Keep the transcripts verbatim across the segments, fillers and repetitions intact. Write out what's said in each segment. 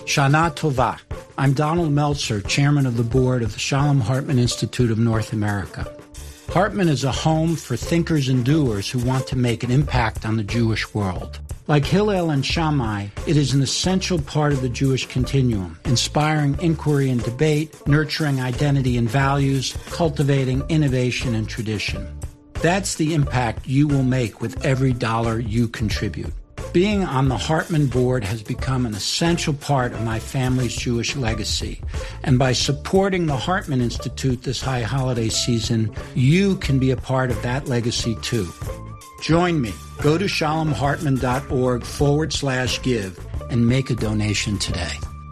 Shana Tova. I'm Donald Meltzer, chairman of the board of the Shalom Hartman Institute of North America. Hartman is a home for thinkers and doers who want to make an impact on the Jewish world. Like Hillel and Shammai, it is an essential part of the Jewish continuum, inspiring inquiry and debate, nurturing identity and values, cultivating innovation and tradition. That's the impact you will make with every dollar you contribute. Being on the Hartman board has become an essential part of my family's Jewish legacy. And by supporting the Hartman Institute this high holiday season, you can be a part of that legacy too. Join me. Go to shalomhartman.org forward slash give and make a donation today.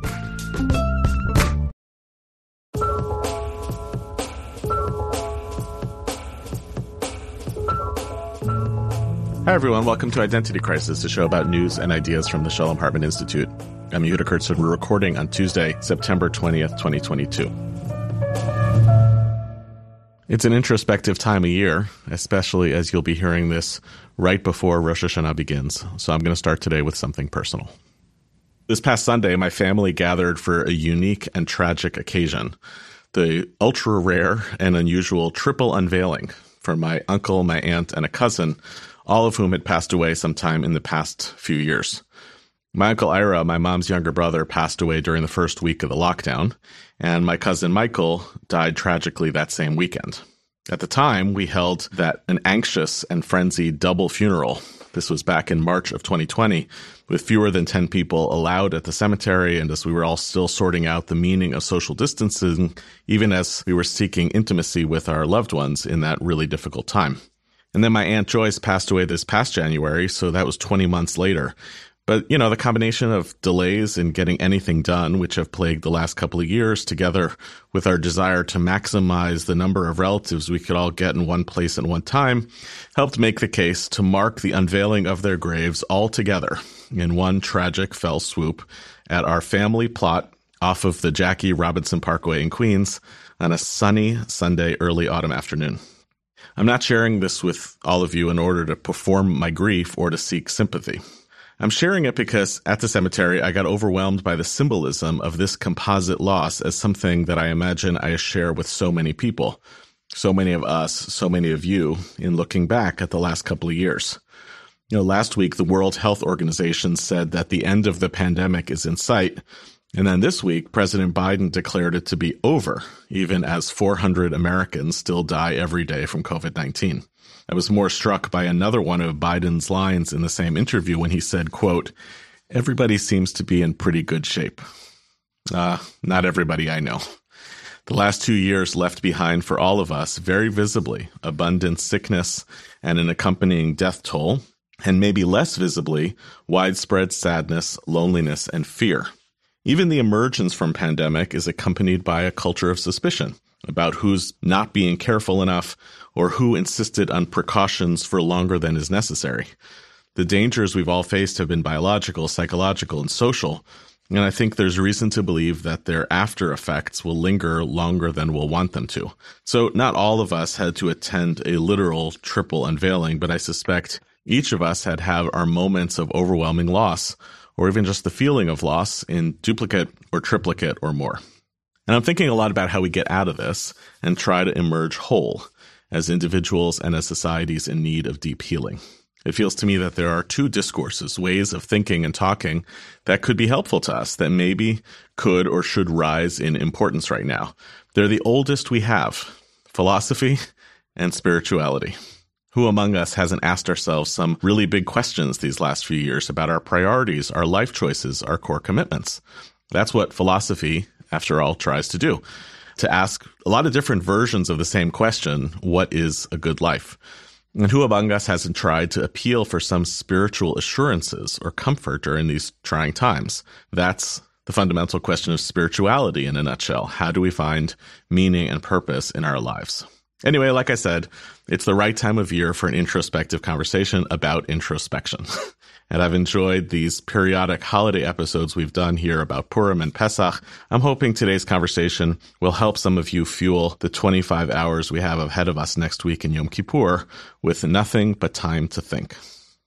Hi, everyone. Welcome to Identity Crisis, a show about news and ideas from the Shalom Hartman Institute. I'm Yehuda Kurtz, we're recording on Tuesday, September twentieth, twenty twenty-two. It's an introspective time of year, especially as you'll be hearing this right before Rosh Hashanah begins. So I'm going to start today with something personal. This past Sunday, my family gathered for a unique and tragic occasion, the ultra-rare and unusual triple unveiling for my uncle, my aunt, and a cousin, all of whom had passed away sometime in the past few years. My uncle Ira, my mom's younger brother, passed away during the first week of the lockdown, and my cousin Michael died tragically that same weekend. At the time, we held that an anxious and frenzied double funeral. This was back in March of twenty twenty, with fewer than ten people allowed at the cemetery, and as we were all still sorting out the meaning of social distancing, even as we were seeking intimacy with our loved ones in that really difficult time. And then my Aunt Joyce passed away this past January, so that was twenty months later. But, you know, the combination of delays in getting anything done, which have plagued the last couple of years, together with our desire to maximize the number of relatives we could all get in one place at one time, helped make the case to mark the unveiling of their graves all together in one tragic fell swoop at our family plot off of the Jackie Robinson Parkway in Queens on a sunny Sunday early autumn afternoon. I'm not sharing this with all of you in order to perform my grief or to seek sympathy. I'm sharing it because at the cemetery, I got overwhelmed by the symbolism of this composite loss as something that I imagine I share with so many people, so many of us, so many of you, in looking back at the last couple of years. You know, last week, the World Health Organization said that the end of the pandemic is in sight. And then this week, President Biden declared it to be over, even as four hundred Americans still die every day from covid nineteen. I was more struck by another one of Biden's lines in the same interview when he said, quote, "Everybody seems to be in pretty good shape." Uh, not everybody I know. The last two years left behind for all of us, very visibly, abundant sickness and an accompanying death toll, and maybe less visibly, widespread sadness, loneliness, and fear. Even the emergence from pandemic is accompanied by a culture of suspicion about who's not being careful enough or who insisted on precautions for longer than is necessary. The dangers we've all faced have been biological, psychological, and social, and I think there's reason to believe that their after effects will linger longer than we'll want them to. So not all of us had to attend a literal triple unveiling, but I suspect each of us had have our moments of overwhelming loss, or even just the feeling of loss in duplicate or triplicate or more. And I'm thinking a lot about how we get out of this and try to emerge whole as individuals and as societies in need of deep healing. It feels to me that there are two discourses, ways of thinking and talking that could be helpful to us, that maybe could or should rise in importance right now. They're the oldest we have, philosophy and spirituality. Who among us hasn't asked ourselves some really big questions these last few years about our priorities, our life choices, our core commitments? That's what philosophy, after all, tries to do, to ask a lot of different versions of the same question, what is a good life? And who among us hasn't tried to appeal for some spiritual assurances or comfort during these trying times? That's the fundamental question of spirituality in a nutshell. How do we find meaning and purpose in our lives? Anyway, like I said, it's the right time of year for an introspective conversation about introspection. And I've enjoyed these periodic holiday episodes we've done here about Purim and Pesach. I'm hoping today's conversation will help some of you fuel the twenty-five hours we have ahead of us next week in Yom Kippur with nothing but time to think.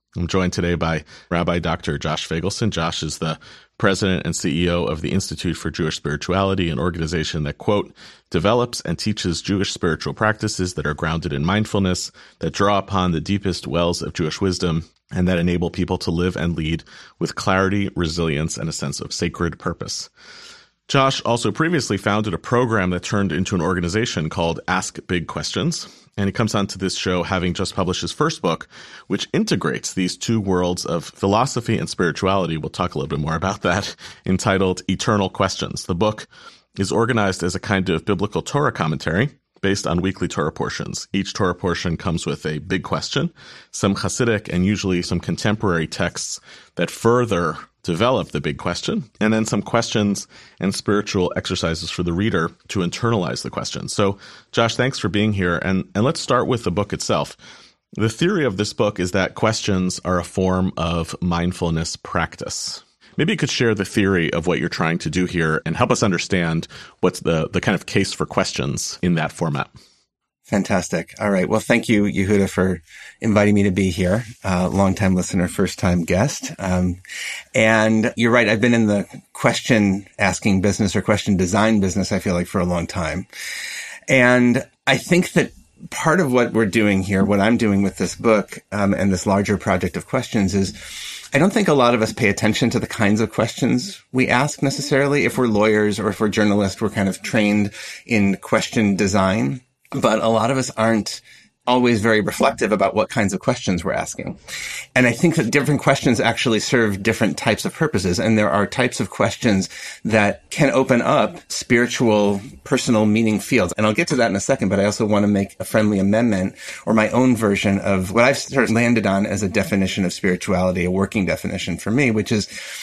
I'm joined today by Rabbi Doctor Josh Feigelson. Josh is the president and C E O of the Institute for Jewish Spirituality, an organization that, quote, develops and teaches Jewish spiritual practices that are grounded in mindfulness, that draw upon the deepest wells of Jewish wisdom, and that enable people to live and lead with clarity, resilience, and a sense of sacred purpose. Josh also previously founded a program that turned into an organization called Ask Big Questions. And he comes onto this show having just published his first book, which integrates these two worlds of philosophy and spirituality. We'll talk a little bit more about that, entitled Eternal Questions. The book is organized as a kind of biblical Torah commentary based on weekly Torah portions. Each Torah portion comes with a big question, some Hasidic and usually some contemporary texts that further develop the big question, and then some questions and spiritual exercises for the reader to internalize the question. So, Josh, thanks for being here. And, and let's start with the book itself. The theory of this book is that questions are a form of mindfulness practice. Maybe you could share the theory of what you're trying to do here and help us understand what's the, the kind of case for questions in that format. Fantastic. All right. Well, thank you, Yehuda, for inviting me to be here. Uh, longtime listener, first-time guest. Um, and you're right. I've been in the question asking business or question design business, I feel like, for a long time. And I think that part of what we're doing here, what I'm doing with this book um, and this larger project of questions is I don't think a lot of us pay attention to the kinds of questions we ask necessarily. If we're lawyers or if we're journalists, we're kind of trained in question design. But a lot of us aren't always very reflective about what kinds of questions we're asking. And I think that different questions actually serve different types of purposes. And there are types of questions that can open up spiritual, personal meaning fields. And I'll get to that in a second, but I also want to make a friendly amendment or my own version of what I've sort of landed on as a definition of spirituality, a working definition for me, which is,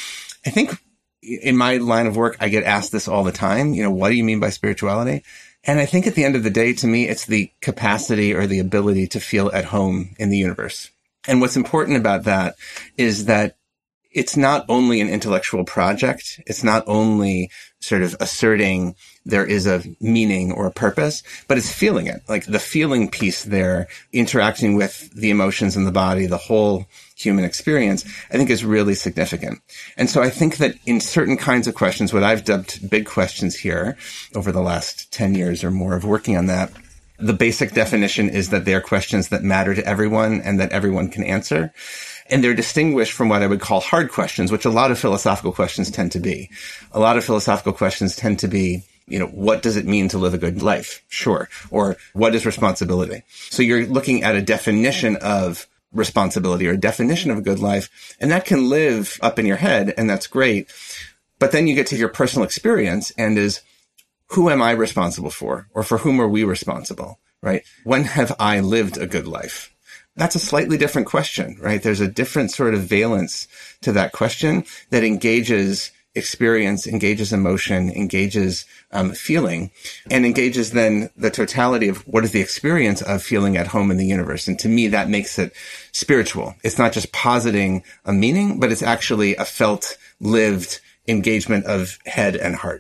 I think in my line of work, I get asked this all the time. You know, what do you mean by spirituality? And I think at the end of the day, to me, it's the capacity or the ability to feel at home in the universe. And what's important about that is that it's not only an intellectual project. It's not only sort of asserting there is a meaning or a purpose, but it's feeling it. Like the feeling piece there, interacting with the emotions in the body, the whole human experience, I think is really significant. And so I think that in certain kinds of questions, what I've dubbed big questions here over the last ten years or more of working on that, the basic definition is that they're questions that matter to everyone and that everyone can answer. And they're distinguished from what I would call hard questions, which a lot of philosophical questions tend to be. A lot of philosophical questions tend to be, you know, what does it mean to live a good life? Sure. Or what is responsibility? So you're looking at a definition of responsibility or a definition of a good life, and that can live up in your head, and that's great. But then you get to your personal experience and is, who am I responsible for? Or for whom are we responsible, right? When have I lived a good life? That's a slightly different question, right? There's a different sort of valence to that question that engages experience, engages emotion, engages um, feeling, and engages then the totality of what is the experience of feeling at home in the universe. And to me, that makes it spiritual. It's not just positing a meaning, but it's actually a felt, lived engagement of head and heart.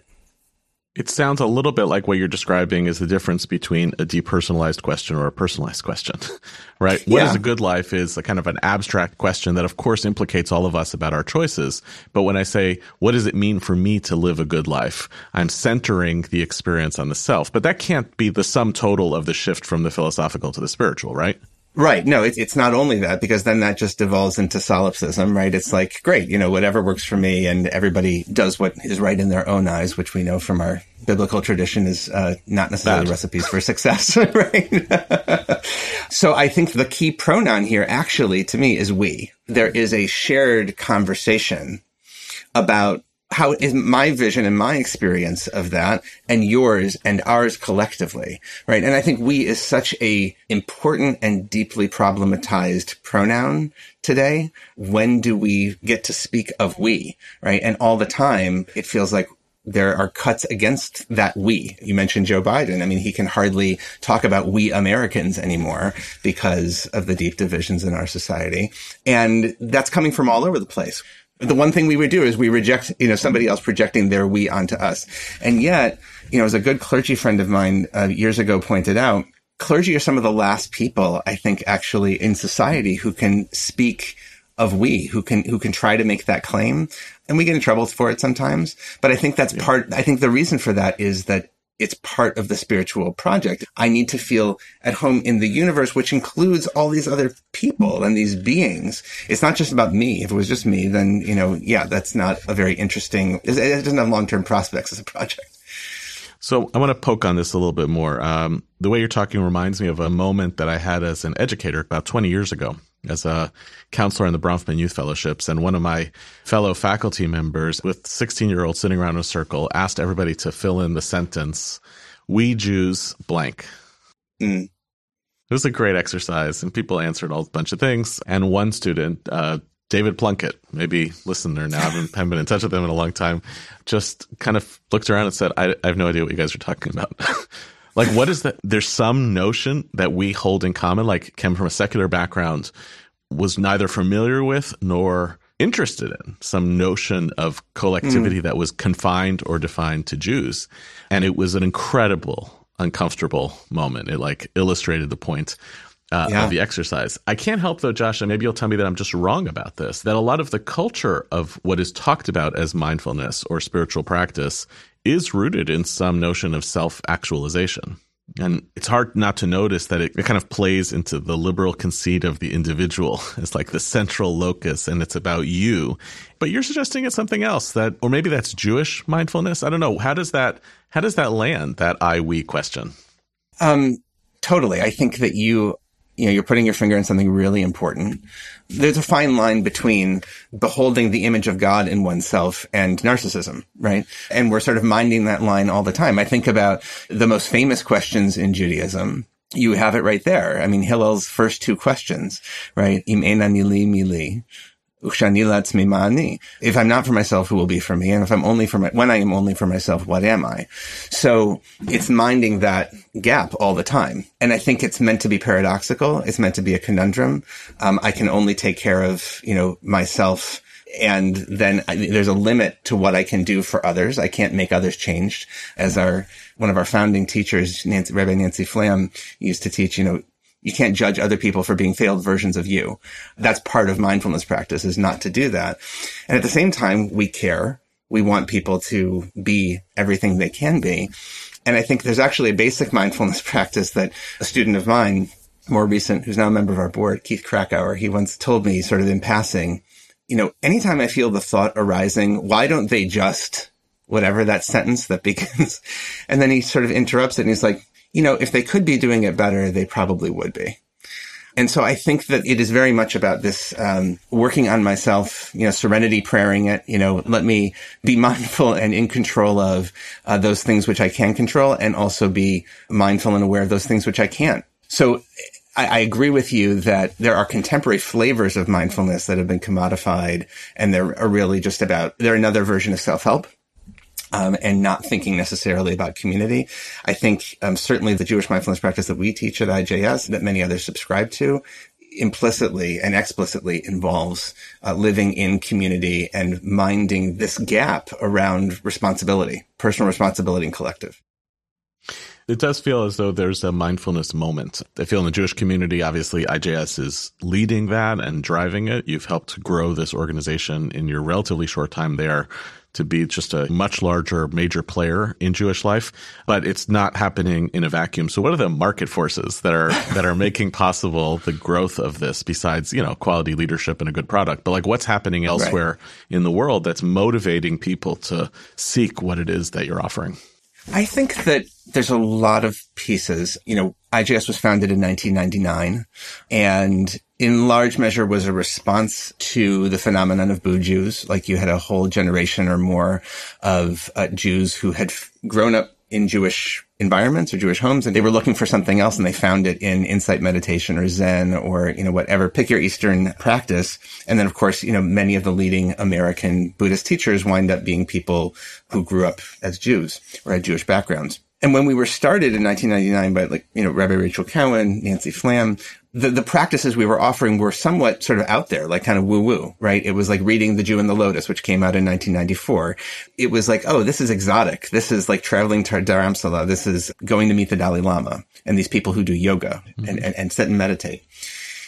It sounds a little bit like what you're describing is the difference between a depersonalized question or a personalized question, right? What yeah. is a good life is a kind of an abstract question that, of course, implicates all of us about our choices. But when I say, what does it mean for me to live a good life? I'm centering the experience on the self. But that can't be the sum total of the shift from the philosophical to the spiritual, right? Right. No, it's it's not only that, because then that just devolves into solipsism, right? It's like, great, you know, whatever works for me, and everybody does what is right in their own eyes, which we know from our biblical tradition is uh, not necessarily Bad. recipes for success, right? So I think the key pronoun here actually, to me, is we. There is a shared conversation about how is my vision and my experience of that and yours and ours collectively, right? And I think we is such a important and deeply problematized pronoun today. When do we get to speak of we, right? And all the time, it feels like there are cuts against that we. You mentioned Joe Biden. I mean, he can hardly talk about we Americans anymore because of the deep divisions in our society. And that's coming from all over the place. The one thing we would do is we reject, you know, somebody else projecting their we onto us. And yet, you know, as a good clergy friend of mine uh, years ago pointed out, clergy are some of the last people, I think, actually in society who can speak of we who can, who can try to make that claim. And we get in trouble for it sometimes. But I think that's yeah. part, I think the reason for that is that it's part of the spiritual project. I need to feel at home in the universe, which includes all these other people and these beings. It's not just about me. If it was just me, then, you know, yeah, that's not a very interesting, it doesn't have long-term prospects as a project. So I want to poke on this a little bit more. Um, the way you're talking reminds me of a moment that I had as an educator about twenty years ago as a counselor in the Bronfman Youth Fellowships. And one of my fellow faculty members with sixteen-year-olds sitting around in a circle asked everybody to fill in the sentence, "We Jews blank." Mm. It was a great exercise, and people answered all a bunch of things. And one student, uh, David Plunkett, maybe listener now, I haven't, haven't been in touch with him in a long time, just kind of looked around and said, I, I have no idea what you guys are talking about. Like, what is that? There's some notion that we hold in common, like came from a secular background, was neither familiar with nor interested in, some notion of collectivity mm. that was confined or defined to Jews. And it was an incredible, uncomfortable moment. It like illustrated the point Uh, yeah. of the exercise. I can't help though, Josh, and maybe you'll tell me that I'm just wrong about this, that a lot of the culture of what is talked about as mindfulness or spiritual practice is rooted in some notion of self-actualization. And it's hard not to notice that it, it kind of plays into the liberal conceit of the individual as like the central locus, and it's about you. But you're suggesting it's something else, that, or maybe that's Jewish mindfulness. I don't know. How does that, how does that land, that I-we question? Um, totally. I think that you You know, you're putting your finger on something really important. There's a fine line between beholding the image of God in oneself and narcissism, right? And we're sort of minding that line all the time. I think about the most famous questions in Judaism. You have it right there. I mean, Hillel's first two questions, right? Im ena mili mili. If I'm not for myself, who will be for me? And if I'm only for my, when I am only for myself, what am I? So it's minding that gap all the time. And I think it's meant to be paradoxical. It's meant to be a conundrum. Um, I can only take care of, you know, myself. And then I, there's a limit to what I can do for others. I can't make others change. As our, one of our founding teachers, Nancy, Rabbi Nancy Flam, used to teach, you know, you can't judge other people for being failed versions of you. That's part of mindfulness practice, is not to do that. And at the same time, we care. We want people to be everything they can be. And I think there's actually a basic mindfulness practice that a student of mine, more recent, who's now a member of our board, Keith Krakauer, he once told me sort of in passing, you know, anytime I feel the thought arising, why don't they just, whatever that sentence that begins? And then he sort of interrupts it and he's like, you know, if they could be doing it better, they probably would be. And so I think that it is very much about this, um, working on myself, you know, serenity prayering it, you know, let me be mindful and in control of uh, those things which I can control, and also be mindful and aware of those things which I can't. So I, I agree with you that there are contemporary flavors of mindfulness that have been commodified, and they're are really just about, they're another version of self-help. Um, and not thinking necessarily about community. I think um, certainly the Jewish mindfulness practice that we teach at I J S, that many others subscribe to, implicitly and explicitly involves uh, living in community and minding this gap around responsibility, personal responsibility and collective. It does feel as though there's a mindfulness moment. I feel in the Jewish community, obviously, I J S is leading that and driving it. You've helped grow this organization in your relatively short time there to be just a much larger major player in Jewish life, but it's not happening in a vacuum. So what are the market forces that are that are making possible the growth of this, besides, you know, quality leadership and a good product? But like, what's happening elsewhere right. in the world that's motivating people to seek what it is that you're offering? I think that there's a lot of pieces. You know, I J S was founded in nineteen ninety-nine, and in large measure was a response to the phenomenon of Boo Jews. Like, you had a whole generation or more of uh, Jews who had f- grown up in Jewish environments or Jewish homes, and they were looking for something else, and they found it in insight meditation or Zen or, you know, whatever, pick your Eastern practice. And then, of course, you know, many of the leading American Buddhist teachers wind up being people who grew up as Jews or had Jewish backgrounds. And when we were started in nineteen ninety-nine by, like, you know, Rabbi Rachel Cowan, Nancy Flam, the, the practices we were offering were somewhat sort of out there, like kind of woo-woo, right? It was like reading The Jew and the Lotus, which came out in nineteen ninety-four. It was like, oh, this is exotic. This is like traveling to Dharamsala. This is going to meet the Dalai Lama and these people who do yoga mm-hmm. and, and, and sit and meditate.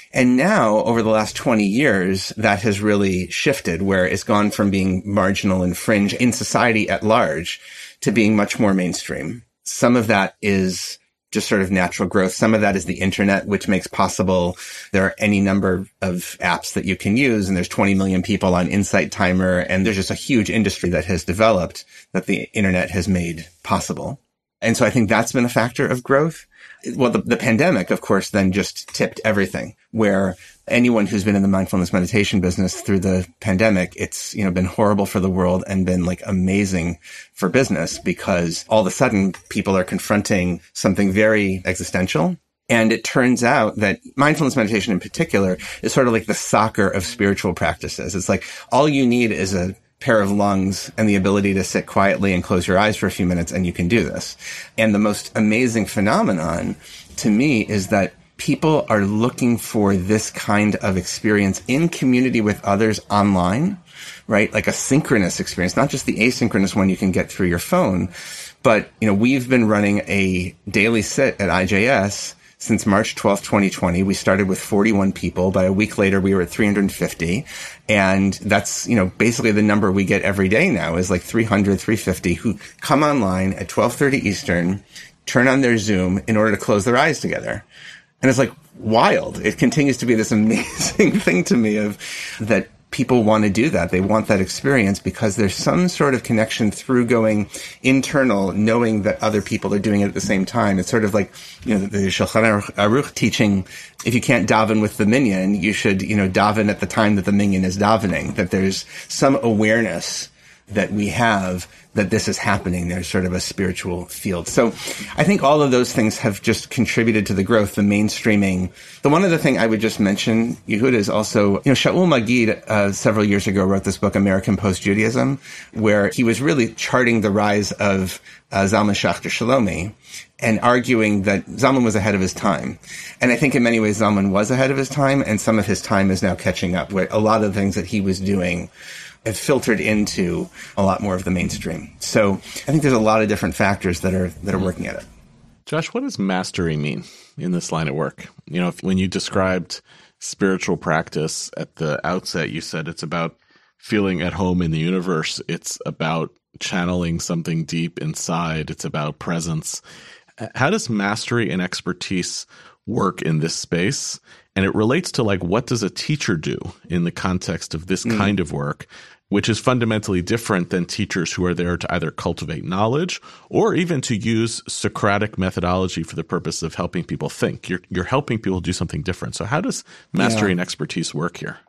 And now, over the last twenty years, that has really shifted, where it's gone from being marginal and fringe in society at large to being much more mainstream. Some of that is just sort of natural growth. Some of that is the internet, which makes possible there are any number of apps that you can use, and there's twenty million people on Insight Timer, and there's just a huge industry that has developed that the internet has made possible. And so I think that's been a factor of growth. Well, the, the pandemic, of course, then just tipped everything, where anyone who's been in the mindfulness meditation business through the pandemic, it's, you know, been horrible for the world and been like amazing for business, because all of a sudden people are confronting something very existential. And it turns out that mindfulness meditation in particular is sort of like the soccer of spiritual practices. It's like all you need is a pair of lungs and the ability to sit quietly and close your eyes for a few minutes, and you can do this. And the most amazing phenomenon to me is that people are looking for this kind of experience in community with others online, right? Like a synchronous experience, not just the asynchronous one you can get through your phone. But, you know, we've been running a daily sit at I J S since March twelfth, twenty twenty. We started with forty-one people. By a week later, we were at three hundred fifty. And that's, you know, basically the number we get every day now is like three hundred, three hundred fifty who come online at twelve thirty Eastern, turn on their Zoom in order to close their eyes together. And it's like wild. It continues to be this amazing thing to me of that people want to do that. They want that experience because there's some sort of connection through going internal, knowing that other people are doing it at the same time. It's sort of like, you know, the Shulchan Aruch teaching, if you can't daven with the minyan, you should, you know, daven at the time that the minyan is davening, that there's some awareness that we have that this is happening. There's sort of a spiritual field. So I think all of those things have just contributed to the growth, the mainstreaming. The one other thing I would just mention, Yehuda, is also, you know, Shaul Magid uh, several years ago wrote this book, American Post-Judaism, where he was really charting the rise of uh, Zalman Schachter Shalomi and arguing that Zalman was ahead of his time. And I think in many ways Zalman was ahead of his time, and some of his time is now catching up, where a lot of the things that he was doing have filtered into a lot more of the mainstream. So I think there's a lot of different factors that are that are working at it. Josh, what does mastery mean in this line of work? You know, if, when you described spiritual practice at the outset, you said it's about feeling at home in the universe. It's about channeling something deep inside. It's about presence. How does mastery and expertise work in this space? And it relates to, like, what does a teacher do in the context of this mm. kind of work, which is fundamentally different than teachers who are there to either cultivate knowledge or even to use Socratic methodology for the purpose of helping people think. You're you're helping people do something different. So how does mastery yeah. and expertise work here?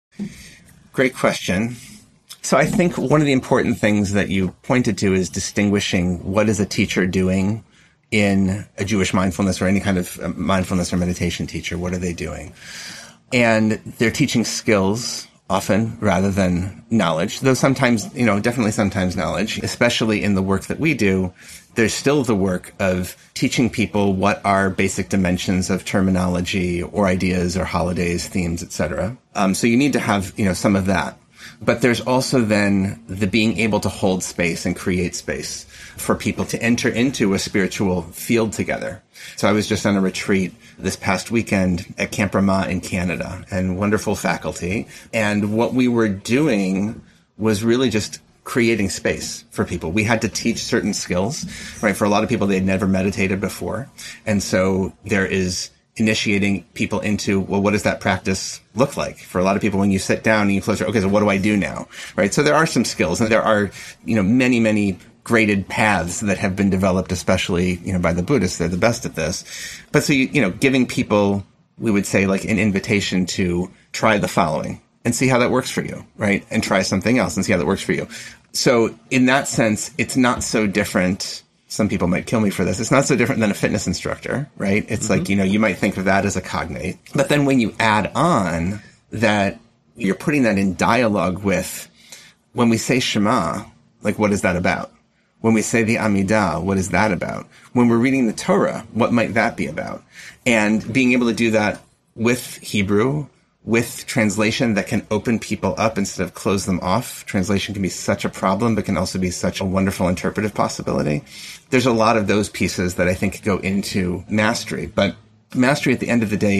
Great question. So I think one of the important things that you pointed to is distinguishing what is a teacher doing in a Jewish mindfulness or any kind of mindfulness or meditation teacher. What are they doing? And they're teaching skills often rather than knowledge, though sometimes, you know, definitely sometimes knowledge, especially in the work that we do. There's still the work of teaching people what are basic dimensions of terminology or ideas or holidays, themes, et cetera. Um, so you need to have, you know, some of that. But there's also then the being able to hold space and create space for people to enter into a spiritual field together. So I was just on a retreat this past weekend at Camp Ramah in Canada, and wonderful faculty. And what we were doing was really just creating space for people. We had to teach certain skills, right? For a lot of people, they had never meditated before. And so there is initiating people into, well, what does that practice look like? For a lot of people, when you sit down and you close your, okay, so what do I do now? Right? So there are some skills, and there are, you know, many, many graded paths that have been developed, especially, you know, by the Buddhists. They're the best at this. But so, you, you know, giving people, we would say, like an invitation to try the following and see how that works for you, right? And try something else and see how that works for you. So in that sense, it's not so different. Some people might kill me for this. It's not so different than a fitness instructor, right? It's mm-hmm. like, you know, you might think of that as a cognate. But then when you add on that, you're putting that in dialogue with, when we say Shema, like, what is that about? When we say the Amidah, what is that about? When we're reading the Torah, what might that be about? And being able to do that with Hebrew, with translation that can open people up instead of close them off. Translation can be such a problem, but can also be such a wonderful interpretive possibility. There's a lot of those pieces that I think go into mastery. But mastery at the end of the day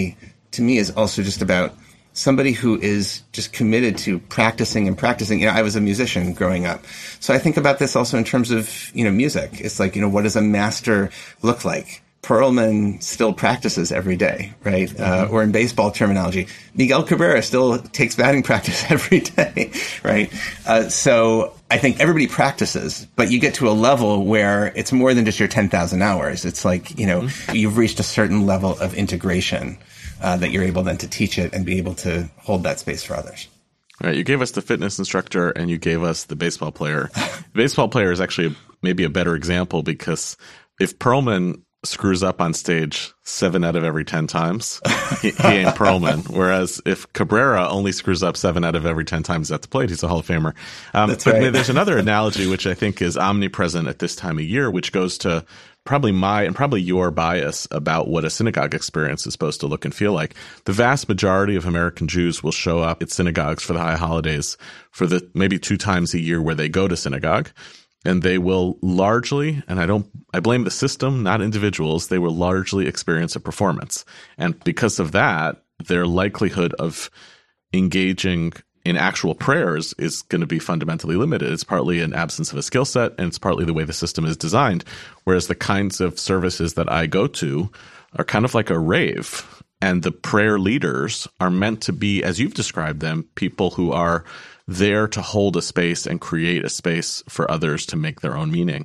to me is also just about somebody who is just committed to practicing and practicing. You know, I was a musician growing up. So I think about this also in terms of, you know, music. It's like, you know, what does a master look like? Perlman still practices every day, right? Mm-hmm. Uh, or in baseball terminology, Miguel Cabrera still takes batting practice every day, right? Uh, so I think everybody practices, but you get to a level where it's more than just your ten thousand hours. It's like, you know, mm-hmm. you've reached a certain level of integration uh, that you're able then to teach it and be able to hold that space for others. All right, you gave us the fitness instructor and you gave us the baseball player. The baseball player is actually a, maybe a better example, because if Perlman screws up on stage seven out of every ten times, he, he ain't Perlman. Whereas if Cabrera only screws up seven out of every ten times at the plate, he's a Hall of Famer. Um, That's but right. There's another analogy which I think is omnipresent at this time of year, which goes to probably my and probably your bias about what a synagogue experience is supposed to look and feel like. The vast majority of American Jews will show up at synagogues for the high holidays for the maybe two times a year where they go to synagogue. And they will largely, and I don't, I blame the system, not individuals, they will largely experience a performance. And because of that, their likelihood of engaging in actual prayers is going to be fundamentally limited. It's partly an absence of a skill set, and it's partly the way the system is designed. Whereas the kinds of services that I go to are kind of like a rave. And the prayer leaders are meant to be, as you've described them, people who are there to hold a space and create a space for others to make their own meaning.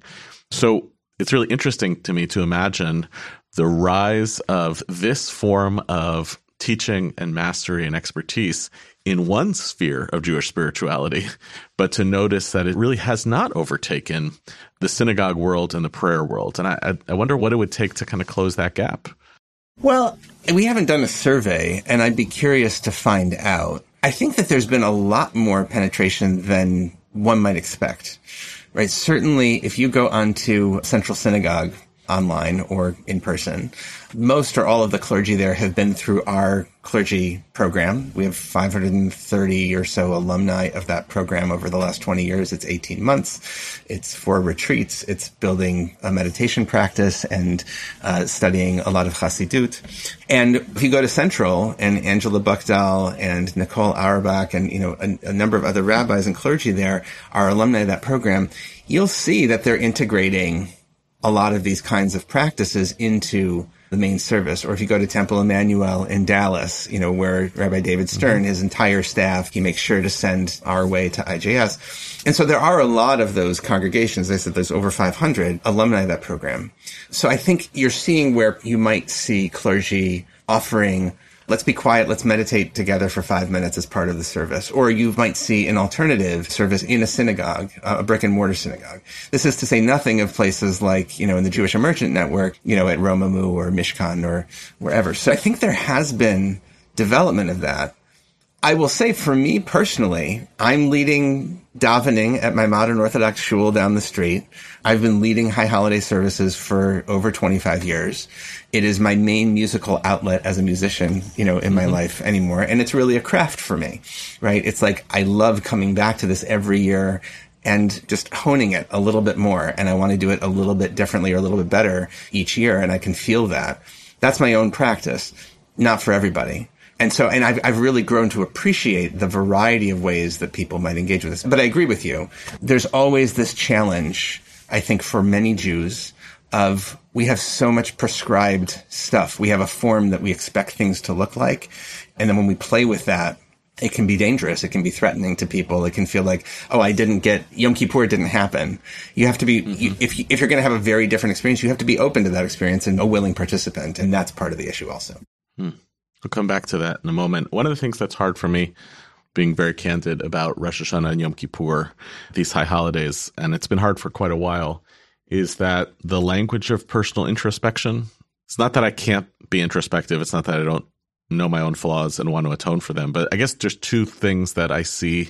So it's really interesting to me to imagine the rise of this form of teaching and mastery and expertise in one sphere of Jewish spirituality, but to notice that it really has not overtaken the synagogue world and the prayer world. And I, I wonder what it would take to kind of close that gap. Well, we haven't done a survey, and I'd be curious to find out. I think that there's been a lot more penetration than one might expect, right? Certainly, if you go onto Central Synagogue online or in person, most or all of the clergy there have been through our clergy program. We have five hundred thirty or so alumni of that program over the last twenty years. It's eighteen months. It's four retreats. It's building a meditation practice and uh, studying a lot of Chassidut. And if you go to Central, and Angela Buckdahl and Nicole Auerbach and, you know, a, a number of other rabbis and clergy there are alumni of that program, you'll see that they're integrating a lot of these kinds of practices into the main service. Or if you go to Temple Emmanuel in Dallas, you know, where Rabbi David Stern, mm-hmm. his entire staff, he makes sure to send our way to I J S. And so there are a lot of those congregations. I said there's over five hundred alumni of that program. So I think you're seeing where you might see clergy offering, let's be quiet, let's meditate together for five minutes as part of the service. Or you might see an alternative service in a synagogue, a brick and mortar synagogue. This is to say nothing of places like, you know, in the Jewish Emergent Network, you know, at Romamu or Mishkan or wherever. So I think there has been development of that. I will say for me personally, I'm leading davening at my modern Orthodox shul down the street. I've been leading high holiday services for over twenty-five years. It is my main musical outlet as a musician, you know, in my mm-hmm. life anymore. And it's really a craft for me, right? It's like I love coming back to this every year and just honing it a little bit more. And I want to do it a little bit differently or a little bit better each year. And I can feel that. That's my own practice, not for everybody. And so, and I've, I've really grown to appreciate the variety of ways that people might engage with this. But I agree with you. There's always this challenge, I think, for many Jews of we have so much prescribed stuff. We have a form that we expect things to look like. And then when we play with that, it can be dangerous. It can be threatening to people. It can feel like, oh, I didn't get, Yom Kippur didn't happen. You have to be, mm-hmm. you, if, you, if you're going to have a very different experience, you have to be open to that experience and a willing participant. And that's part of the issue also. Hmm. We'll come back to that in a moment. One of the things that's hard for me, being very candid about Rosh Hashanah and Yom Kippur, these high holidays, and it's been hard for quite a while, is that the language of personal introspection, it's not that I can't be introspective. It's not that I don't know my own flaws and want to atone for them. But I guess there's two things that I see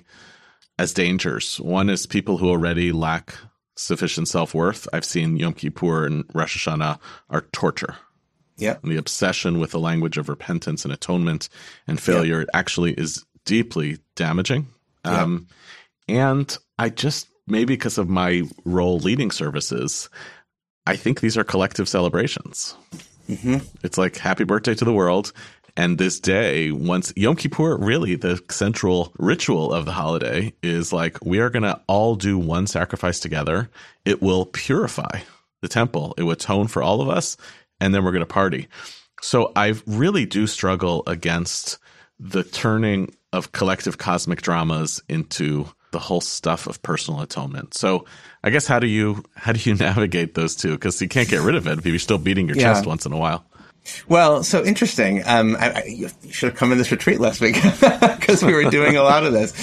as dangers. One is people who already lack sufficient self-worth. I've seen Yom Kippur and Rosh Hashanah are torture. Yeah. And the obsession with the language of repentance and atonement and failure yep. actually is deeply damaging. Yep. Um, and I just, maybe because of my role leading services, I think these are collective celebrations. Mm-hmm. It's like happy birthday to the world. And this day, once Yom Kippur, really the central ritual of the holiday is like, we are going to all do one sacrifice together. It will purify the temple. It will atone for all of us. And then we're going to party. So I really do struggle against the turning of collective cosmic dramas into the whole stuff of personal atonement. So I guess how do you how do you navigate those two? Because you can't get rid of it if you're still beating your yeah. chest once in a while. Well, so interesting. Um, I, I, you should have come in this retreat last week because we were doing a lot of this.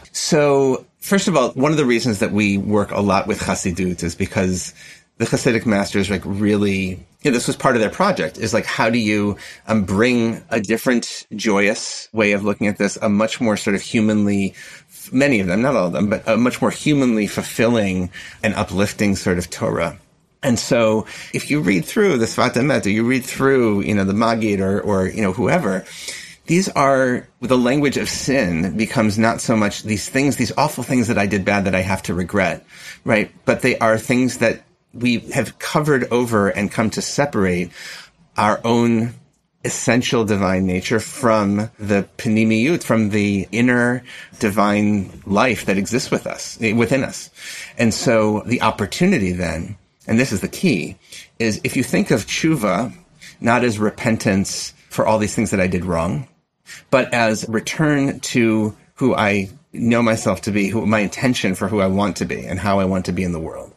So first of all, one of the reasons that we work a lot with Chassidut is because the Hasidic masters like really, you know, this was part of their project, is like, how do you um, bring a different, joyous way of looking at this, a much more sort of humanly, many of them, not all of them, but a much more humanly fulfilling and uplifting sort of Torah. And so if you read through the Sfat Emet, or you read through, you know, the Maggid or, or, you know, whoever, these are, the language of sin becomes not so much these things, these awful things that I did bad that I have to regret, right? But they are things that we have covered over and come to separate our own essential divine nature from the panimiyut, from the inner divine life that exists with us, within us. And so the opportunity then, and this is the key, is if you think of tshuva not as repentance for all these things that I did wrong, but as return to who I know myself to be, who my intention for who I want to be and how I want to be in the world.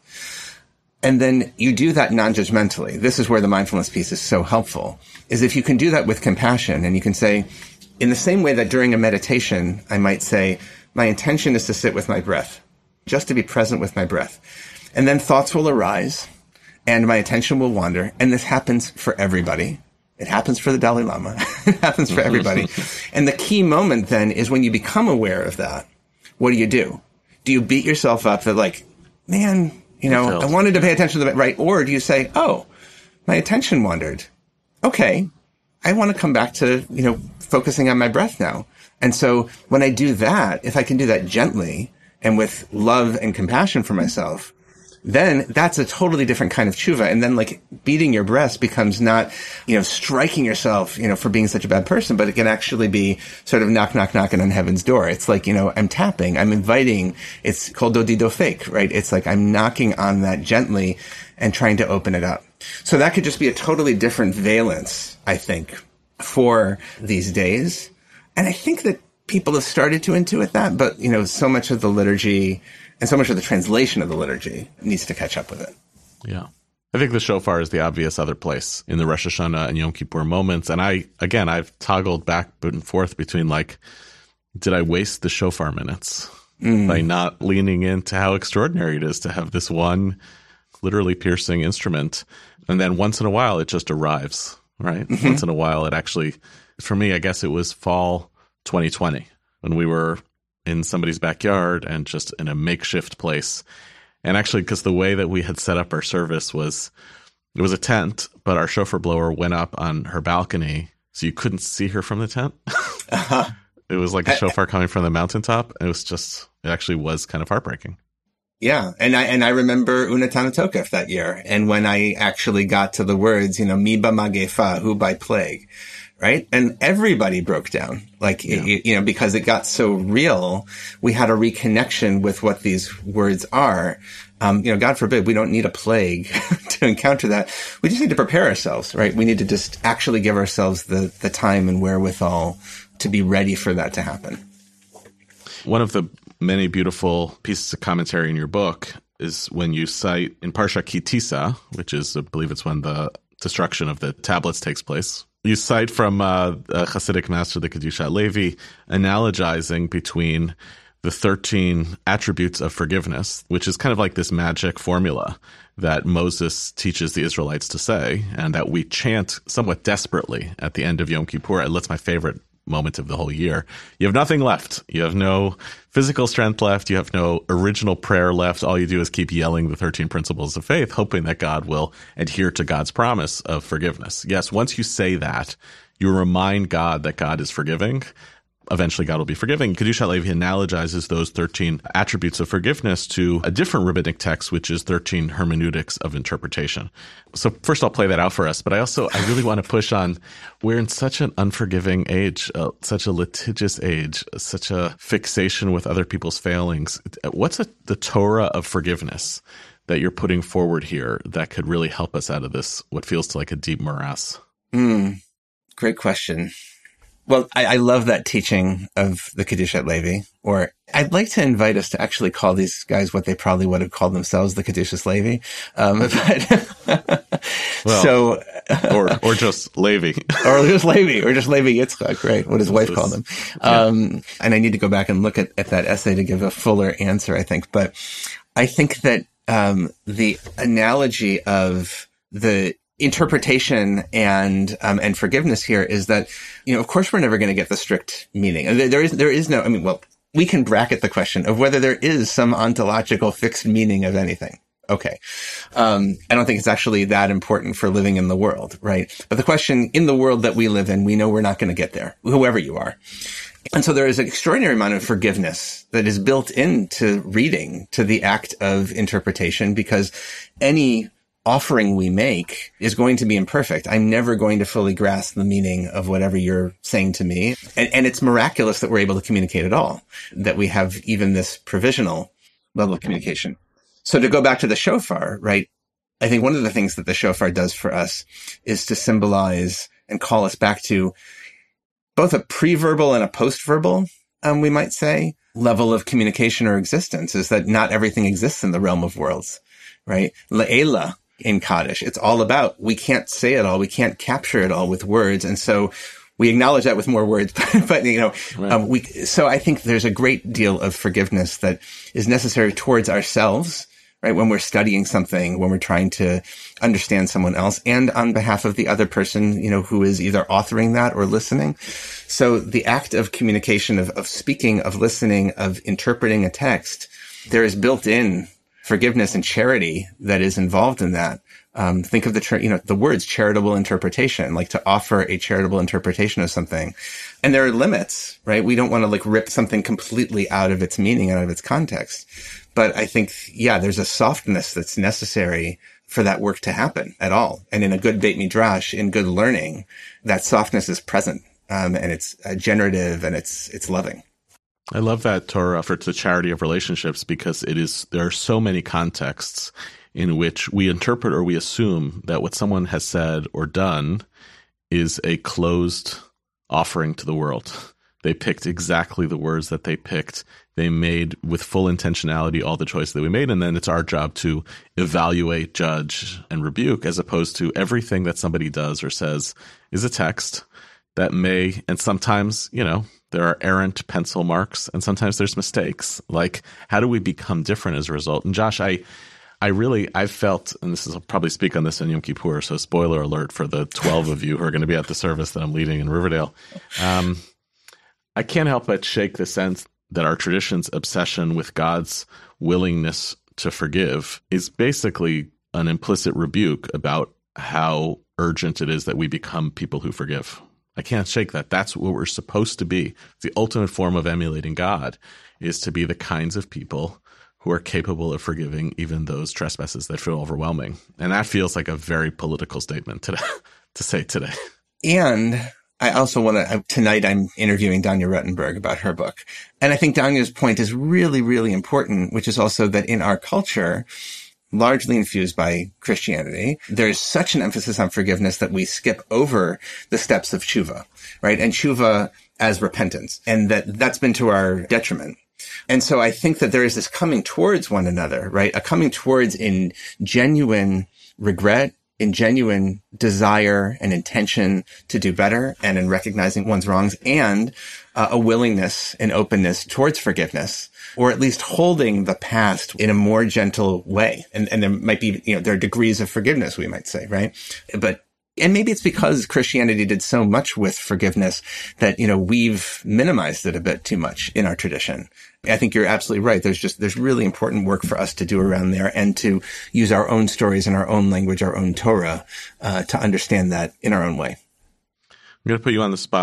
And then you do that non-judgmentally. This is where the mindfulness piece is so helpful, is if you can do that with compassion and you can say, in the same way that during a meditation, I might say, my intention is to sit with my breath, just to be present with my breath. And then thoughts will arise and my attention will wander. And this happens for everybody. It happens for the Dalai Lama. It happens for everybody. And the key moment then is when you become aware of that, what do you do? Do you beat yourself up that like, man, you know, I wanted to pay attention to the right? Or do you say, oh, my attention wandered. Okay, I want to come back to, you know, focusing on my breath now. And so when I do that, if I can do that gently and with love and compassion for myself, then that's a totally different kind of tshuva. And then like beating your breast becomes not, you know, striking yourself, you know, for being such a bad person, but it can actually be sort of knock, knock, knocking on heaven's door. It's like, you know, I'm tapping, I'm inviting. It's called dodi dofek, right? It's like I'm knocking on that gently and trying to open it up. So that could just be a totally different valence, I think, for these days. And I think that people have started to intuit that, but, you know, so much of the liturgy and so much of the translation of the liturgy needs to catch up with it. Yeah. I think the shofar is the obvious other place in the Rosh Hashanah and Yom Kippur moments. And I, again, I've toggled back and forth between like, did I waste the shofar minutes mm. by not leaning into how extraordinary it is to have this one literally piercing instrument? And then once in a while, it just arrives, right? Mm-hmm. Once in a while, it actually, for me, I guess it was fall twenty twenty when we were in somebody's backyard and just in a makeshift place. And actually, because the way that we had set up our service was, it was a tent, but our shofar blower went up on her balcony, so you couldn't see her from the tent. uh-huh. It was like a shofar coming from the mountaintop. It was just, it actually was kind of heartbreaking. Yeah. And I, and I remember Unatan Tokef that year. And when I actually got to the words, you know, mi ba magefa, who by plague, right? And everybody broke down, like, yeah. it, you know, because it got so real, we had a reconnection with what these words are. Um, you know, God forbid, we don't need a plague to encounter that. We just need to prepare ourselves, right? We need to just actually give ourselves the, the time and wherewithal to be ready for that to happen. One of the many beautiful pieces of commentary in your book is when you cite in Parsha Ki Tisa, which is, I believe it's when the destruction of the tablets takes place. You cite from uh, a Hasidic master, the Kedushat Levi, analogizing between the thirteen attributes of forgiveness, which is kind of like this magic formula that Moses teaches the Israelites to say, and that we chant somewhat desperately at the end of Yom Kippur. That's my favorite moment of the whole year. You have nothing left. You have no physical strength left. You have no original prayer left. All you do is keep yelling the thirteen principles of faith, hoping that God will adhere to God's promise of forgiveness. Yes, once you say that, you remind God that God is forgiving. eventually God will be forgiving. Kedushat Levi analogizes those thirteen attributes of forgiveness to a different rabbinic text, which is thirteen hermeneutics of interpretation. So first I'll play that out for us, but I also, I really want to push on, we're in such an unforgiving age, uh, such a litigious age, such a fixation with other people's failings. What's a, the Torah of forgiveness that you're putting forward here that could really help us out of this, what feels like a deep morass? Mm, great question. Well, I, I love that teaching of the Kedushat Levi, or I'd like to invite us to actually call these guys what they probably would have called themselves, the Kedushat Levi. Um, but well, so, or, or just Levi. or just Levi, or just Levi Yitzchak, right? What his wife this, called him. Yeah. Um, and I need to go back and look at, at that essay to give a fuller answer, I think. But I think that, um, the analogy of the interpretation and um, and forgiveness here is that, you know, of course, we're never going to get the strict meaning. There, there is there is no. I mean, well, we can bracket the question of whether there is some ontological fixed meaning of anything. Okay, um, I don't think it's actually that important for living in the world, right? But the question in the world that we live in, we know we're not going to get there, whoever you are. And so there is an extraordinary amount of forgiveness that is built into reading, to the act of interpretation, because any offering we make is going to be imperfect. I'm never going to fully grasp the meaning of whatever you're saying to me. And, and it's miraculous that we're able to communicate at all, that we have even this provisional level of communication. So to go back to the shofar, right? I think one of the things that the shofar does for us is to symbolize and call us back to both a pre-verbal and a post-verbal, um, we might say, level of communication or existence, is that not everything exists in the realm of worlds, right? Le'ela in Kaddish, it's all about, we can't say it all, we can't capture it all with words. And so we acknowledge that with more words, but, but you know, right. um, we, so I think there's a great deal of forgiveness that is necessary towards ourselves, right? When we're studying something, when we're trying to understand someone else, and on behalf of the other person, you know, who is either authoring that or listening. So the act of communication, of, of speaking, of listening, of interpreting a text, there is built in forgiveness and charity that is involved in that. Um, think of the, you know, the words charitable interpretation, like to offer a charitable interpretation of something. And there are limits, right? We don't want to like rip something completely out of its meaning, out of its context. But I think, yeah, there's a softness that's necessary for that work to happen at all. And in a good Beit Midrash, in good learning, that softness is present. Um, and it's uh, generative and it's, it's loving. I love that Torah for the charity of relationships, because it is, there are so many contexts in which we interpret or we assume that what someone has said or done is a closed offering to the world. They picked exactly the words that they picked. They made with full intentionality all the choices that we made. And then it's our job to evaluate, judge, and rebuke, as opposed to everything that somebody does or says is a text that may, and sometimes, you know, there are errant pencil marks, and sometimes there's mistakes. Like, how do we become different as a result? And Josh, I, I really, I've felt, and this is, I'll probably speak on this in Yom Kippur, so spoiler alert for the twelve of you who are going to be at the service that I'm leading in Riverdale. Um, I can't help but shake the sense that our tradition's obsession with God's willingness to forgive is basically an implicit rebuke about how urgent it is that we become people who forgive. I can't shake that. That's what we're supposed to be. The ultimate form of emulating God is to be the kinds of people who are capable of forgiving even those trespasses that feel overwhelming. And that feels like a very political statement today, to say today. And I also want to, tonight I'm interviewing Danya Ruttenberg about her book. And I think Danya's point is really, really important, which is also that in our culture, largely infused by Christianity, there's such an emphasis on forgiveness that we skip over the steps of tshuva, right? And tshuva as repentance. And that that's been to our detriment. And so I think that there is this coming towards one another, right? A coming towards in genuine regret, in genuine desire and intention to do better, and in recognizing one's wrongs, and uh, a willingness and openness towards forgiveness, or at least holding the past in a more gentle way. And, and there might be, you know, there are degrees of forgiveness, we might say, right? But, and maybe it's because Christianity did so much with forgiveness that, you know, we've minimized it a bit too much in our tradition. I think you're absolutely right. There's just, there's really important work for us to do around there, and to use our own stories in our own language, our own Torah, uh, to understand that in our own way. I'm going to put you on the spot.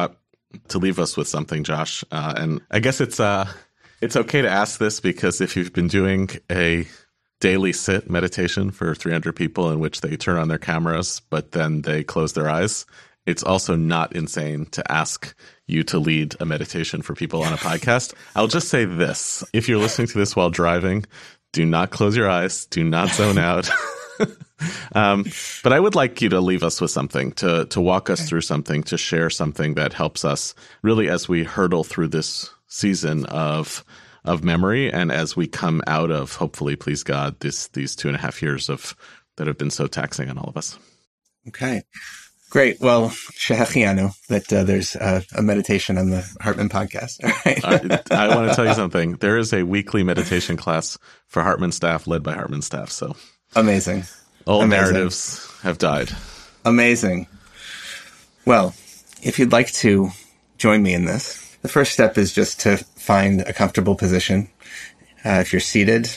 to leave us with something, Josh. Uh, and I guess it's uh, it's okay to ask this because if you've been doing a daily sit meditation for three hundred people in which they turn on their cameras, but then they close their eyes, it's also not insane to ask you to lead a meditation for people on a podcast. I'll just say this. If you're listening to this while driving, do not close your eyes. Do not zone out. um, but I would like you to leave us with something, to to walk us through something, to share something that helps us really as we hurdle through this season of of memory and as we come out of, hopefully, please God, this these two and a half years of that have been so taxing on all of us. Okay. Great. Well, Shehechianu, that uh, there's uh, a meditation on the Hartman podcast. All right. I, I want to tell you something. There is a weekly meditation class for Hartman staff led by Hartman staff. So amazing. Old amazing. narratives have died. Amazing. Well, if you'd like to join me in this, the first step is just to find a comfortable position. Uh, if you're seated,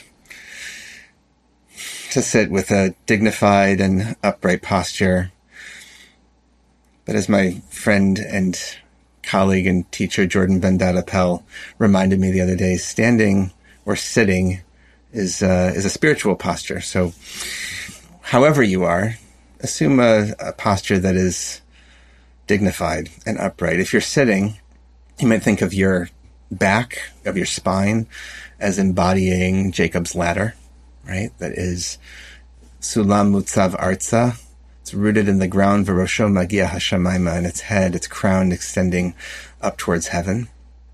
to sit with a dignified and upright posture. But as my friend and colleague and teacher, Jordan Ben-Dada reminded me the other day, standing or sitting is uh, is a spiritual posture. So however you are, assume a, a posture that is dignified and upright. If you're sitting, you might think of your back, of your spine, as embodying Jacob's ladder, right? That is Sulam Mutzav Arza. It's rooted in the ground, V'rosho Magia Hashamayma, and its head, its crown extending up towards heaven.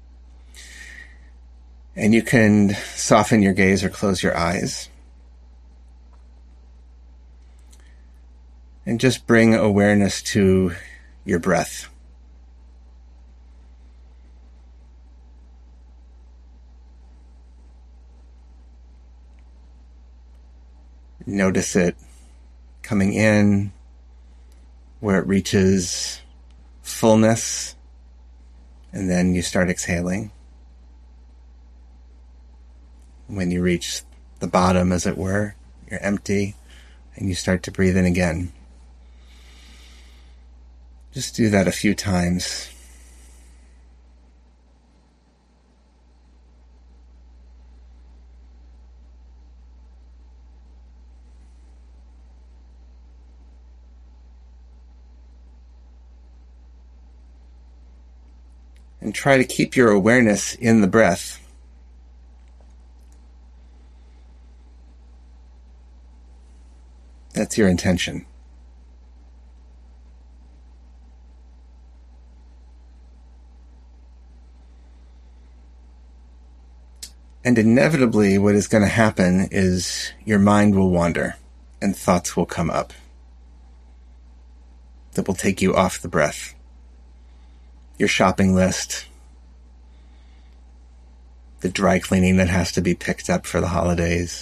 And you can soften your gaze or close your eyes. And just bring awareness to your breath. Notice it coming in, where it reaches fullness, and then you start exhaling. When you reach the bottom, as it were, you're empty, and you start to breathe in again. Just do that a few times. And try to keep your awareness in the breath. That's your intention. And inevitably, what is going to happen is your mind will wander and thoughts will come up that will take you off the breath. Your shopping list, the dry cleaning that has to be picked up for the holidays,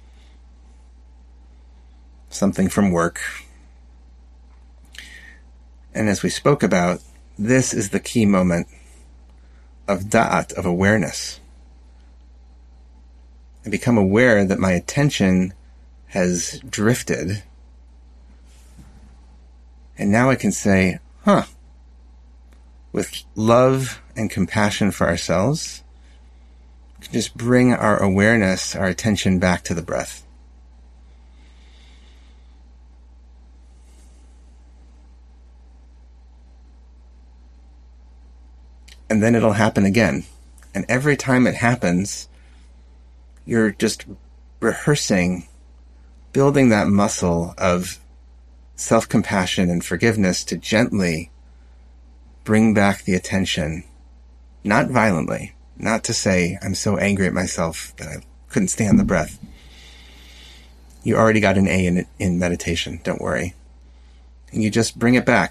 something from work. And as we spoke about, this is the key moment of da'at, of awareness. I become aware that my attention has drifted. And now I can say, huh, with love and compassion for ourselves, we can just bring our awareness, our attention back to the breath. And then it'll happen again. And every time it happens, you're just rehearsing, building that muscle of self-compassion and forgiveness to gently bring back the attention, not violently, not to say, I'm so angry at myself that I couldn't stand the breath. You already got an A in, in meditation, don't worry. And you just bring it back,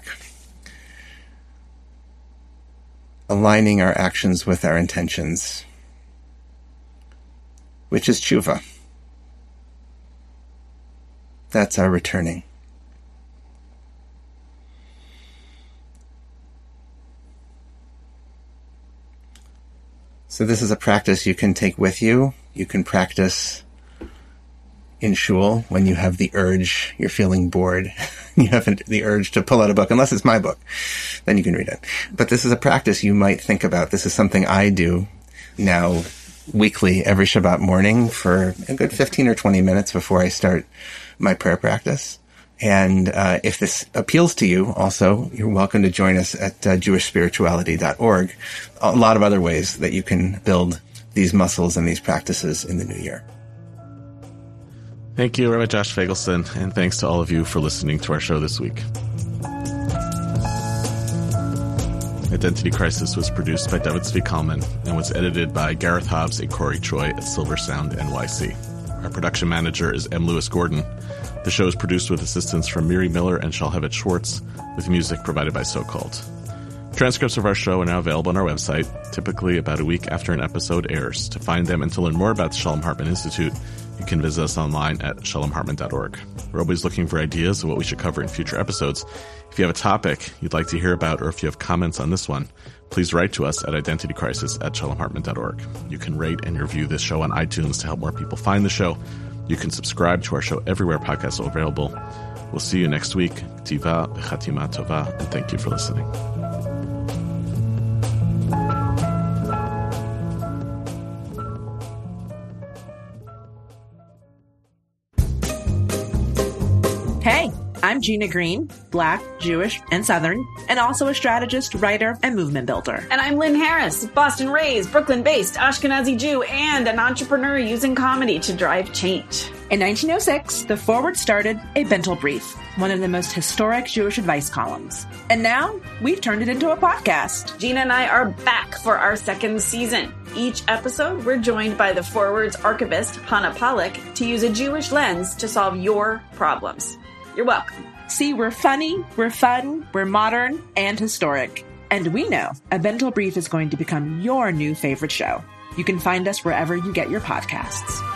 aligning our actions with our intentions, which is tshuva. That's our returning. So this is a practice you can take with you. You can practice in shul when you have the urge, you're feeling bored, you have the urge to pull out a book, unless it's my book, then you can read it. But this is a practice you might think about. This is something I do now weekly, every Shabbat morning for a good fifteen or twenty minutes before I start my prayer practice. And uh, if this appeals to you, also, you're welcome to join us at uh, jewish spirituality dot org. A lot of other ways that you can build these muscles and these practices in the new year. Thank you, Rabbi Josh Feigelson, and thanks to all of you for listening to our show this week. Identity Crisis was produced by David Zvi Kalman and was edited by Gareth Hobbs and Corey Choi at Silver Sound N Y C. Our production manager is M. Lewis Gordon. The show is produced with assistance from Miri Miller and Shalhevet Schwartz, with music provided by So Called. Transcripts of our show are now available on our website, typically about a week after an episode airs. To find them and to learn more about the Shalom Hartman Institute, you can visit us online at shalom hartman dot org. We're always looking for ideas of what we should cover in future episodes. If you have a topic you'd like to hear about, or if you have comments on this one, please write to us at identitycrisis at shalom hartman dot org. You can rate and review this show on iTunes to help more people find the show. You can subscribe to our show everywhere podcasts are available. We'll see you next week. Tiva v'chatima tova, and thank you for listening. Hey, I'm Gina Green, Black, Jewish, and Southern, and also a strategist, writer, and movement builder. And I'm Lynn Harris, Boston raised, Brooklyn based, Ashkenazi Jew, and an entrepreneur using comedy to drive change. In nineteen oh six, The Forward started a Bentel Brief, one of the most historic Jewish advice columns. And now, we've turned it into a podcast. Gina and I are back for our second season. Each episode, we're joined by The Forward's archivist, Hannah Pollack, to use a Jewish lens to solve your problems. You're welcome. See, we're funny, we're fun, we're modern, and historic. And we know A Bentel Brief is going to become your new favorite show. You can find us wherever you get your podcasts.